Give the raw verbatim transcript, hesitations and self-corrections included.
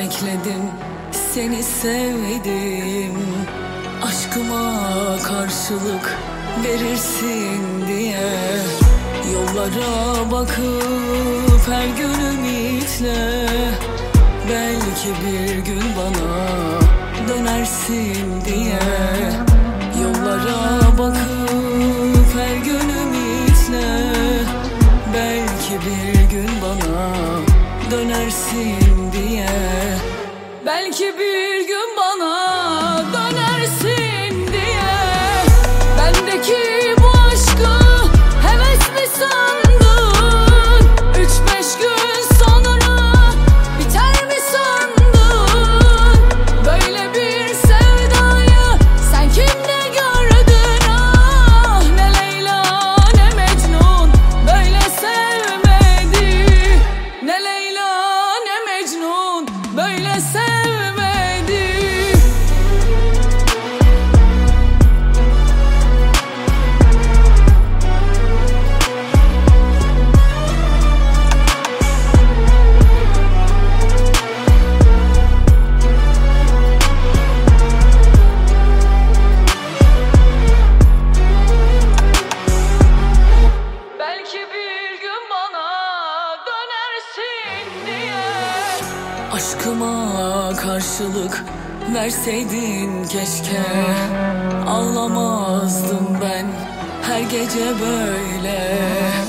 bekledim, seni sevdim. Aşkıma karşılık verirsin diye yollara bakıp her gün ümitle, belki bir gün bana dönersin diye. Yollara bakıp her gün ümitle, belki bir gün bana dönersin diye. Belki bir gün bana dönersin diye. Bendeki bu aşkı heves mi sandın? Üç beş gün sonra biter mi sandın? Böyle bir sevdayı sen kimde gördün? Ah, ne Leyla ne Mecnun böyle sevmedi. Ne Leyla ne Mecnun böyle sevmedi. Belki bir gün bana dönersin diye. Aşkıma karşılık verseydin keşke, ağlamazdım ben her gece böyle.